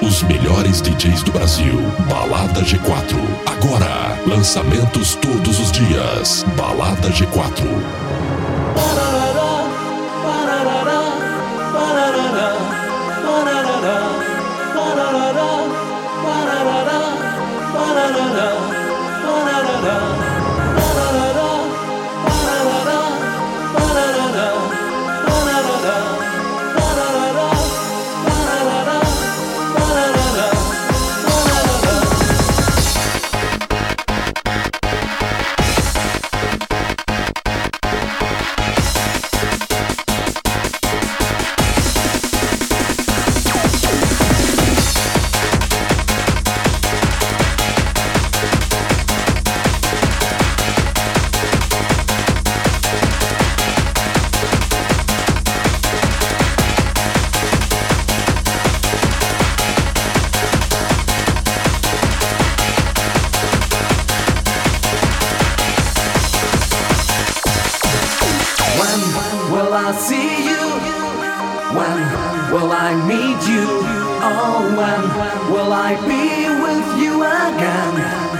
Os melhores DJs do Brasil. Balada G4. Agora, lançamentos todos os dias. Balada G4. Will I see you? When will I meet you? Oh, when will I be with you again?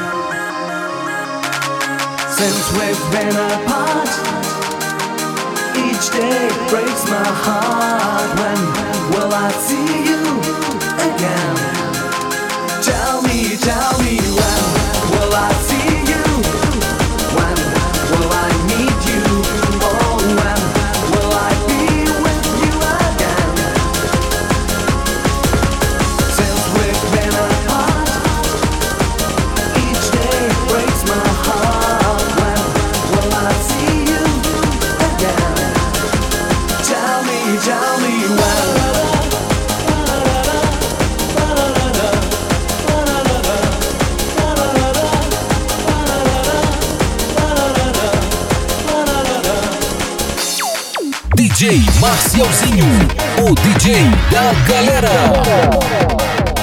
Since we've been apart, each day breaks my heart. When will I see you again? Tell me when will I see you? When will I meet you? Oh, when will I be with you again? Since we've been apart, each day breaks my heart. When will I see you again? Tell me when. DJ Marcialzinho, o DJ da galera.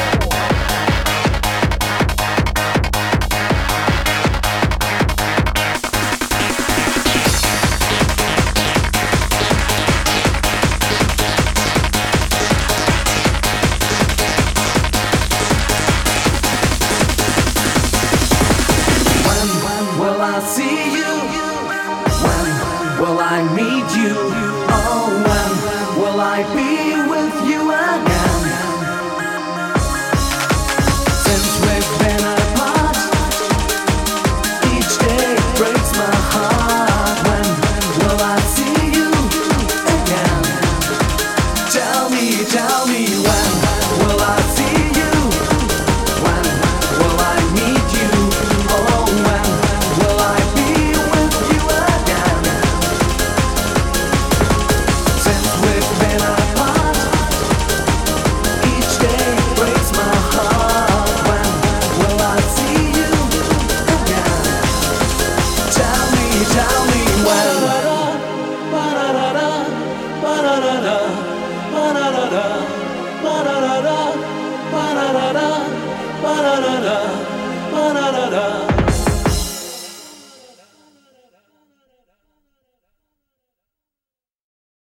Will I see you? When will I meet you? Oh, when will I be with you again? Since we've been apart, each day breaks my heart. When will I see you again? Tell me when will I see you? When will I meet you? Oh, when will I be with you again? Since we've been apart, each day breaks my heart. When will I see you again? Tell me when.